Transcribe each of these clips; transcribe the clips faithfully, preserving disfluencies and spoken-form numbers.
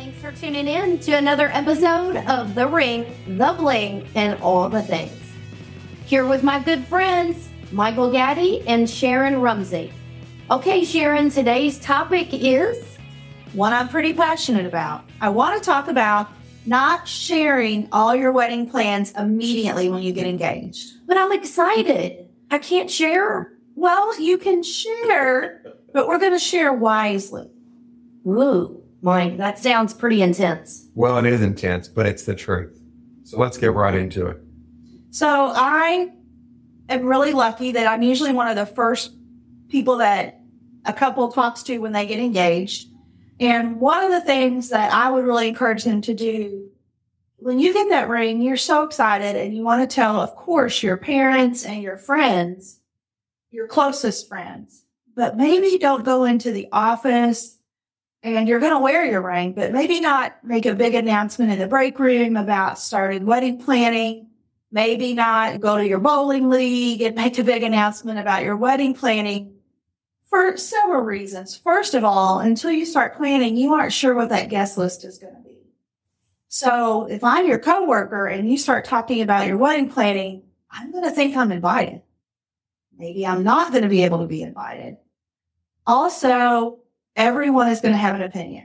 Thanks for tuning in to another episode of The Ring, The Bling, and All the Things. Here with my good friends, Michael Gaddy and Sharon Rumsey. Okay, Sharon, today's topic is one I'm pretty passionate about. I want to talk about not sharing all your wedding plans immediately when you get engaged. But I'm excited. I can't share. Well, you can share, but we're going to share wisely. Ooh, Mike, that sounds pretty intense. Well, it is intense, but it's the truth. So let's get right into it. So I am really lucky that I'm usually one of the first people that a couple talks to when they get engaged. And one of the things that I would really encourage them to do, when you get that ring, you're so excited and you want to tell, of course, your parents and your friends, your closest friends, but maybe don't go into the office and you're going to wear your ring, but maybe not make a big announcement in the break room about starting wedding planning. Maybe not go to your bowling league and make a big announcement about your wedding planning. For several reasons. First of all, until you start planning, you aren't sure what that guest list is going to be. So if I'm your coworker and you start talking about your wedding planning, I'm going to think I'm invited. Maybe I'm not going to be able to be invited. Also, everyone is going to have an opinion.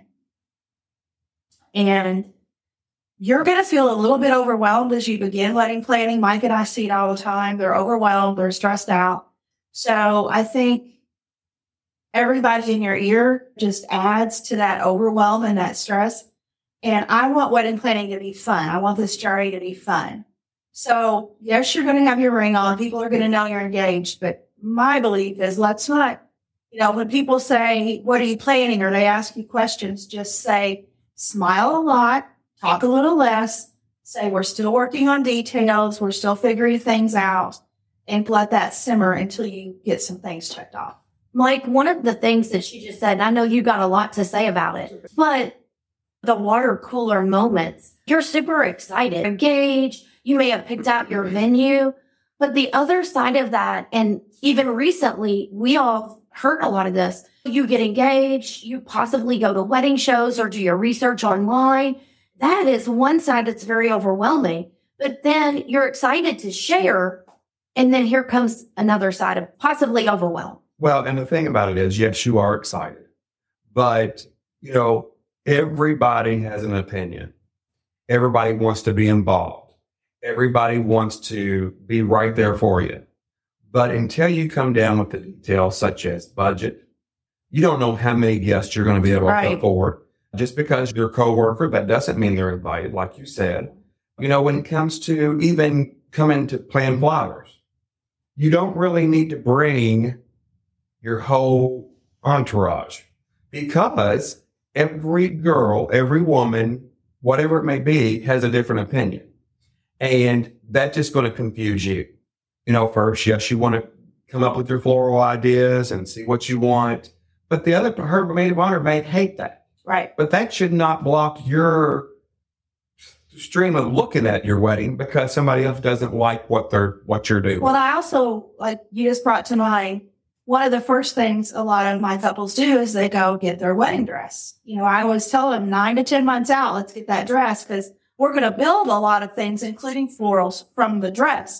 And you're going to feel a little bit overwhelmed as you begin wedding planning. Mike and I see it all the time. They're overwhelmed. They're stressed out. So I think everybody in your ear just adds to that overwhelm and that stress. And I want wedding planning to be fun. I want this journey to be fun. So yes, you're going to have your ring on. People are going to know you're engaged. But my belief is let's not, you know, when people say, what are you planning? Or they ask you questions, just say, smile a lot, talk a little less, say we're still working on details. We're still figuring things out, and let that simmer until you get some things checked off. Mike, one of the things that she just said, and I know you got a lot to say about it, but the water cooler moments, you're super excited, engaged, you may have picked out your venue, but the other side of that, and even recently, we all heard a lot of this, you get engaged, you possibly go to wedding shows or do your research online. That is one side that's very overwhelming, but then you're excited to share, and then here comes another side of possibly overwhelm. Well, and the thing about it is, yes, you are excited, but, you know, everybody has an opinion. Everybody wants to be involved. Everybody wants to be right there for you. But until you come down with the details, such as budget, you don't know how many guests you're going to be able right. to afford. Just because you're a coworker, that doesn't mean they're invited, like you said. You know, when it comes to even coming to plan flowers, you don't really need to bring your whole entourage, because every girl, every woman, whatever it may be, has a different opinion. And that's just going to confuse you. You know, first, yes, you want to come up with your floral ideas and see what you want. But the other, her maid of honor may hate that. Right. But that should not block your stream of looking at your wedding because somebody else doesn't like what they're, what you're doing. Well, I also, like you just brought to mind, one of the first things a lot of my couples do is they go get their wedding dress. You know, I always tell them nine to ten months out, let's get that dress, because we're going to build a lot of things, including florals, from the dress.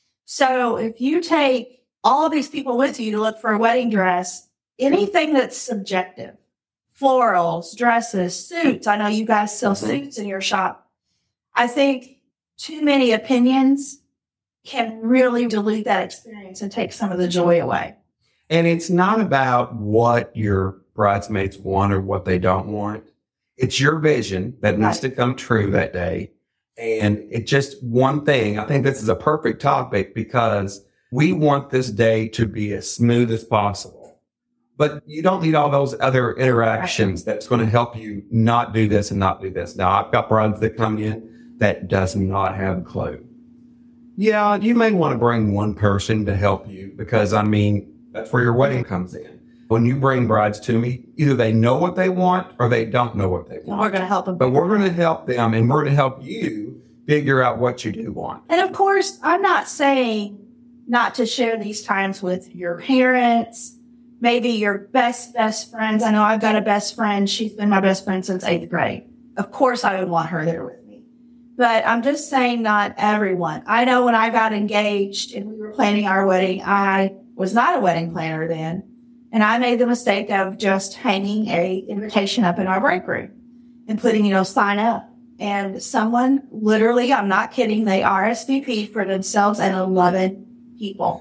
So if you take all of these people with you to look for a wedding dress, anything that's subjective, florals, dresses, suits, I know you guys sell suits in your shop. I think too many opinions can really dilute that experience and take some of the joy away. And it's not about what your bridesmaids want or what they don't want. It's your vision that needs to come true that day. And it's just one thing. I think this is a perfect topic because we want this day to be as smooth as possible. But you don't need all those other interactions that's going to help you not do this and not do this. Now, I've got brides that come in that does not have a clue. Yeah, you may want to bring one person to help you because, I mean, that's where your wedding comes in. When you bring brides to me, either they know what they want or they don't know what they want. We're going to help them. But we're going to help them, and we're going to help you figure out what you do want. And of course, I'm not saying not to share these times with your parents, maybe your best, best friends. I know I've got a best friend. She's been my best friend since eighth grade. of course I would want her there with me. But I'm just saying not everyone. I know when I got engaged and we were planning our wedding, I was not a wedding planner then. And I made the mistake of just hanging a invitation up in our break room and putting, you know, sign up. And someone literally, I'm not kidding, they R S V P'd for themselves and eleven people.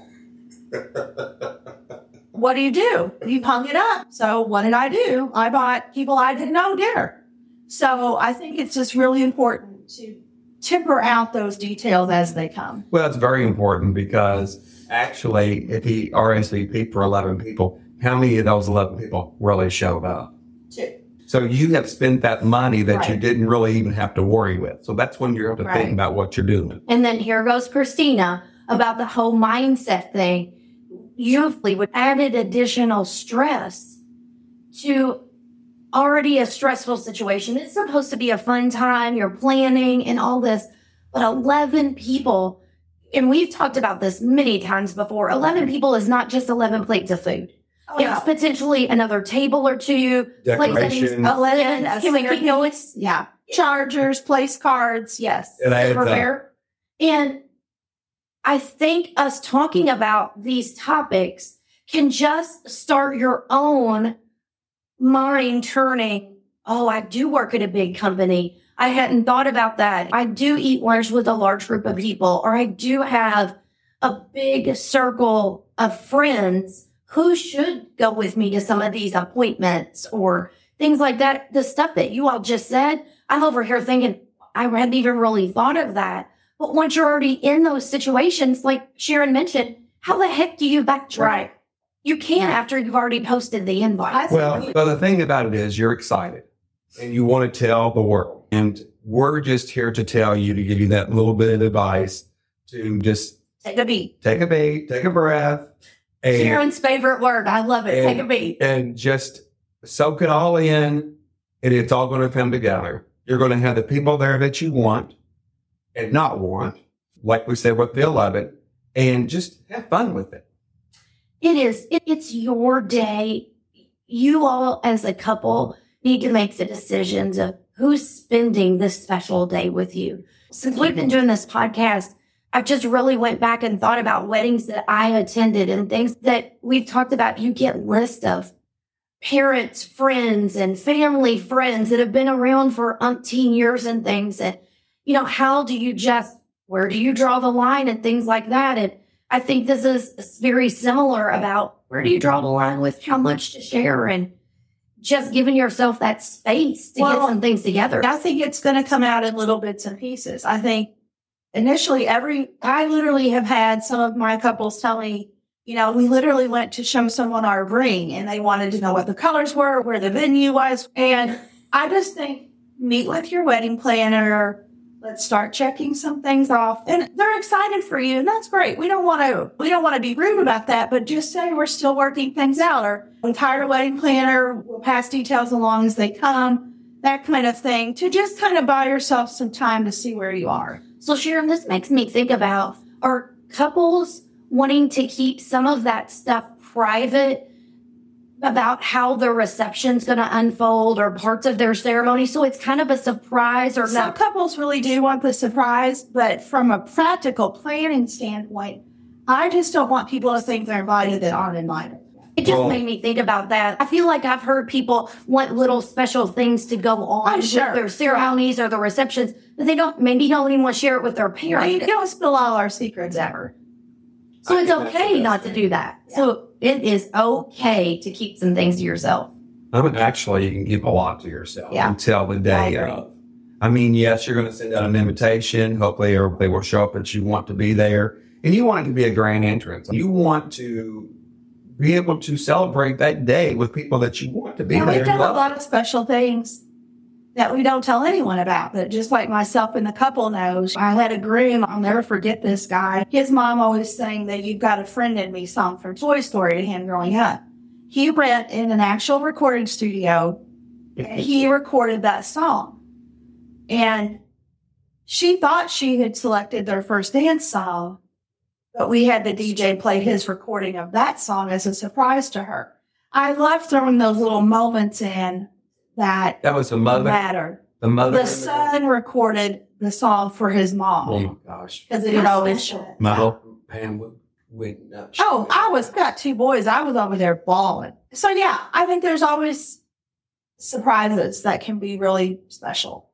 What do you do? You hung it up. So what did I do? I bought people I didn't know dinner. So I think it's just really important to temper out those details as they come. Well, it's very important because actually, if he R S V P'd for eleven people, how many of those eleven people really showed up? Two. So you have spent that money that Right. you didn't really even have to worry with. So that's when you have to Right. think about what you're doing. And then here goes Christina about the whole mindset thing. Usually with added additional stress to already a stressful situation. It's supposed to be a fun time. You're planning and all this, but eleven people, and we've talked about this many times before. eleven people is not just eleven plates of food. Oh, It's yeah. potentially another table or two. Decorations. eleven, Yeah, a can we keep going? staircase, yeah. Chargers, place cards, yes. It adds up. Silverware. And I think us talking about these topics can just start your own mind turning. Oh, I do work at a big company. I hadn't thought about that. I do eat lunch with a large group of people, or I do have a big circle of friends who should go with me to some of these appointments or things like that. The stuff that you all just said, I'm over here thinking, I hadn't even really thought of that. But once you're already in those situations, like Sharon mentioned, how the heck do you backtrack? Right. You can't after you've already posted the invite. I- Well, well, the thing about it is you're excited and you want to tell the world. And we're just here to tell you, to give you that little bit of advice to just Take a beat. take a beat, take a breath, and, Sharon's favorite word. I love it. Take a and, beat. and just soak it all in, and it's all going to come together. You're going to have the people there that you want and not want, like we said with the eleven, and just have fun with it. It is. It, it's your day. You all, as a couple, need to make the decisions of who's spending this special day with you. Since we've been doing this podcast, I've just really went back and thought about weddings that I attended and things that we've talked about. You get list of parents, friends, and family friends that have been around for umpteen years and things. And, you know, how do you just, where do you draw the line and things like that? And I think this is very similar about where do you draw the line with how much to share and just giving yourself that space to Well, get some things together. I think it's going to come out in little bits and pieces. I think initially every, I literally have had some of my couples tell me, you know, we literally went to show someone our ring and they wanted to know what the colors were, where the venue was. And I just think meet with your wedding planner. Let's start checking some things off. And they're excited for you. And that's great. We don't want to, we don't want to be rude about that, but just say we're still working things out, or we've hired a wedding planner. We'll pass details along as they come, that kind of thing, to just kind of buy yourself some time to see where you are. So Sharon, this makes me think about, are couples wanting to keep some of that stuff private about how the reception's going to unfold or parts of their ceremony? So it's kind of a surprise or Some not. couples really do want the surprise, but from a practical planning standpoint, I just don't want people to think they're invited that aren't invited. It just Well- made me think about that. I feel like I've heard people want little special things to go on I'm with sure. their ceremonies or the receptions, but they don't, maybe don't even want to share it with their We parents. don't spill all our secrets ever. So I it's think that's the okay best not to thing. do that. So it is okay to keep some things to yourself. I mean, actually, you can keep a lot to yourself Yeah. until the I day agree. of. I mean, yes, you're going to send out an invitation. Hopefully, everybody will show up that you want to be there. And you want it to be a grand entrance. You want to be able to celebrate that day with people that you want to be And there. we've done and a love. lot of special things that we don't tell anyone about, but just like myself and the couple knows. I had a groom, I'll never forget this guy. His mom always sang that "You've Got a Friend in Me" song from Toy Story to him growing up. He went in an actual recording studio and he recorded that song. And she thought she had selected their first dance song, but we had the D J play his recording of that song as a surprise to her. I love throwing those little moments in that That was a mother. matter. The mother. The son recorded the song for his Oh mom my gosh. because it had always been. My whole Pam went- went nuts. Oh, I was got two boys. I was over there bawling. So yeah, I think there's always surprises that can be really special.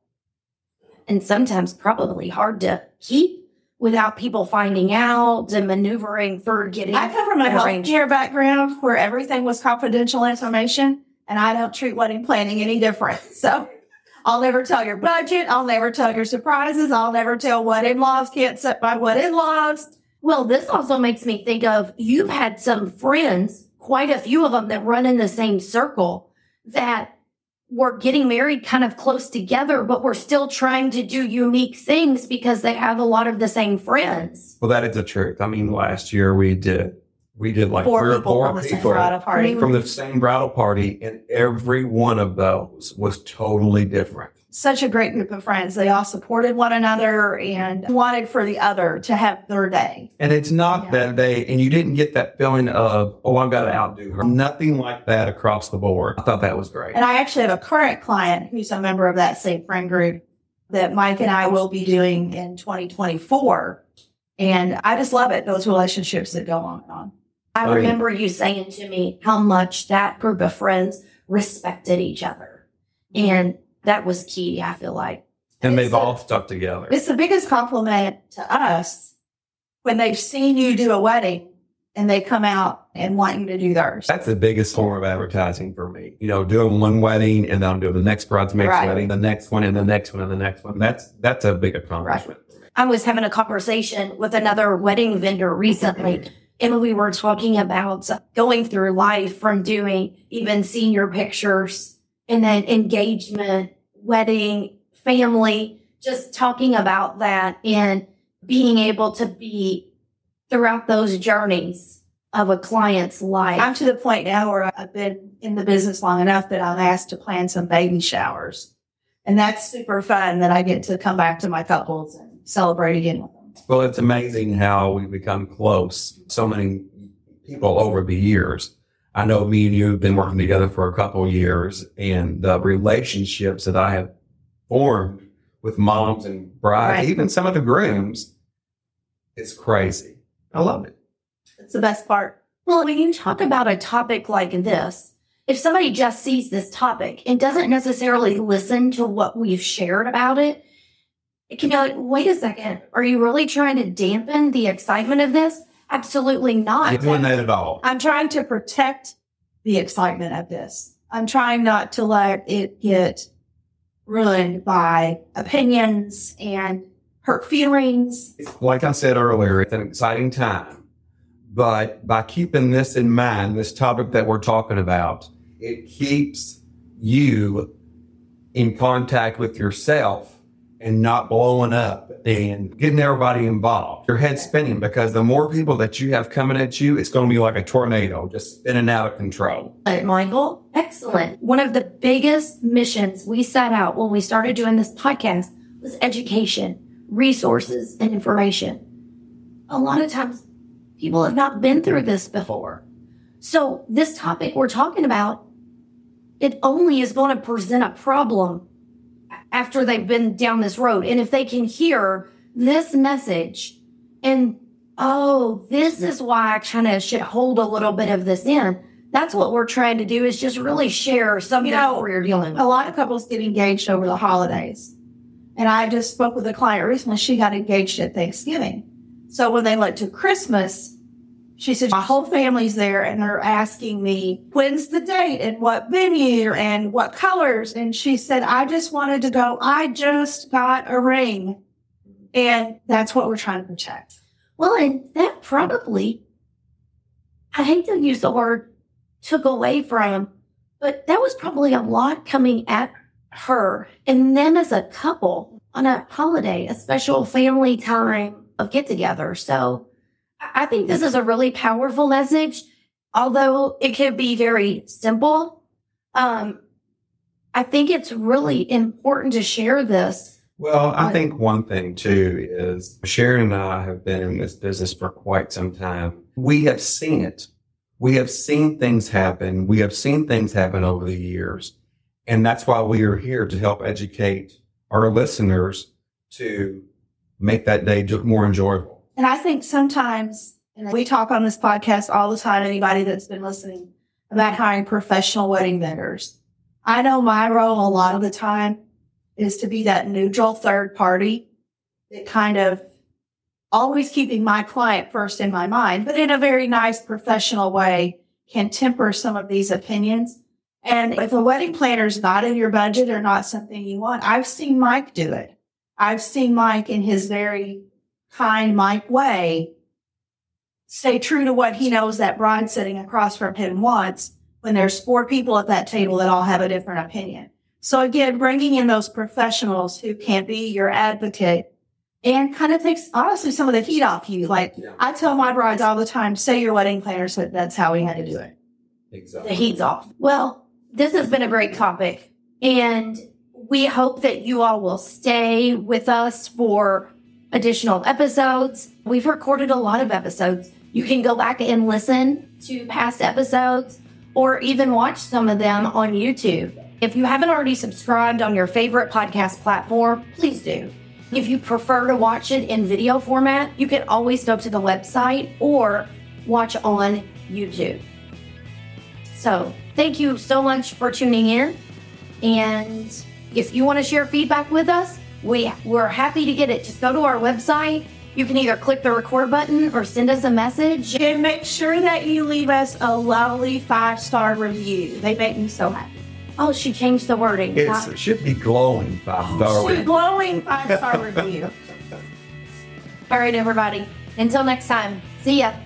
And sometimes probably hard to keep without people finding out and maneuvering through getting. I come from a arranged. healthcare background where everything was confidential information, and I don't treat wedding planning any different. So I'll never tell your budget. I'll never tell your surprises. I'll never tell what in-laws can't set by what in-laws. Well, this also makes me think of you've had some friends, quite a few of them that run in the same circle that were getting married kind of close together, but we're still trying to do unique things because they have a lot of the same friends. Well, that is the truth. I mean, last year we did, we did like Four three or people four from the same people bridal party. from the same bridal party, and every one of those was totally different. Such a great group of friends. They all supported one another and wanted for the other to have their day. And it's not Yeah. that they, and you didn't get that feeling of, oh, I've got to outdo her. Nothing like that across the board. I thought that was great. And I actually have a current client who's a member of that same friend group that Mike and I will be doing in twenty twenty-four. And I just love it, those relationships that go on and on. I Oh, yeah. remember you saying to me how much that group of friends respected each other. And that was key, I feel like. And they've It's a- all stuck together. It's the biggest compliment to us when they've seen you do a wedding and they come out and want you to do theirs. That's the biggest form of advertising for me. You know, doing one wedding and then I'm doing the next bridesmaid's Right. wedding, the next one and the next one and the next one. That's, that's a big accomplishment. I was having a conversation with another wedding vendor recently, and we were talking about going through life from doing even senior pictures and then engagement, wedding, family, just talking about that and being able to be throughout those journeys of a client's life. I'm to the point now where I've been in the business long enough that I'm asked to plan some baby showers. And that's super fun that I get to come back to my couples and celebrate again with them. Well, it's amazing how we become close. So many people over the years. I know me and you have been working together for a couple of years, and the relationships that I have formed with moms and brides, Right. even some of the grooms, it's crazy. I love it. It's the best part. Well, when you talk about a topic like this, if somebody just sees this topic and doesn't necessarily listen to what we've shared about it, it can be like, wait a second, are you really trying to dampen the excitement of this? Absolutely not. Not doing that at all. I'm trying to protect the excitement of this. I'm trying not to let it get ruined by opinions and hurt feelings. Like I said earlier, it's an exciting time. But by keeping this in mind, this topic that we're talking about, it keeps you in contact with yourself and not blowing up and getting everybody involved. Your head's spinning because the more people that you have coming at you, it's going to be like a tornado, just spinning out of control. Michael, excellent. One of the biggest missions we set out when we started doing this podcast was education, resources, and information. A lot of times people have not been through this before. So this topic we're talking about, it only is going to present a problem after they've been down this road. And if they can hear this message and, oh, this is why I kind of should hold a little bit of this in. That's what we're trying to do is just really share something You know, that we're dealing with. A lot of couples get engaged over the holidays. And I just spoke with a client recently. She got engaged at Thanksgiving. So when they went to Christmas, she said, my whole family's there and they're asking me, when's the date and what venue and what colors? And she said, I just wanted to go, I just got a ring. And that's what we're trying to protect. Well, and that probably, I hate to use the word took away from, but that was probably a lot coming at her and them as a couple on a holiday, a special family time of get together. So I think this is a really powerful message, although it can be very simple. Um, I think it's really important to share this. Well, I think one thing too is Sharon and I have been in this business for quite some time. We have seen it. We have seen things happen. We have seen things happen over the years. And that's why we are here to help educate our listeners to make that day more enjoyable. And I think sometimes, and we talk on this podcast all the time, anybody that's been listening, about hiring professional wedding vendors. I know my role a lot of the time is to be that neutral third party that kind of always keeping my client first in my mind, but in a very nice professional way can temper some of these opinions. And if a wedding planner is not in your budget or not something you want, I've seen Mike do it. I've seen Mike in his very kind Mike way stay true to what he knows that bride sitting across from him wants when there's four people at that table that all have a different opinion. So again, bringing in those professionals who can be your advocate and kind of takes, honestly, some of the heat off you. Like Yeah. I tell my brides all the time, say your wedding planner said that's how we had to do it. Exactly. The heat's off. Well, this has been a great topic, and we hope that you all will stay with us for additional episodes. We've recorded a lot of episodes. You can go back and listen to past episodes or even watch some of them on YouTube. If you haven't already subscribed on your favorite podcast platform, please do. If you prefer to watch it in video format, you can always go to the website or watch on YouTube. So thank you so much for tuning in. And if you want to share feedback with us, we, we're happy to get it. Just go to our website. You can either click the record button or send us a message. And make sure that you leave us a lovely five-star review. They make me so happy. Oh, she changed the wording. It's, it should be glowing five star. A glowing five-star review. All right, everybody. Until next time. See ya.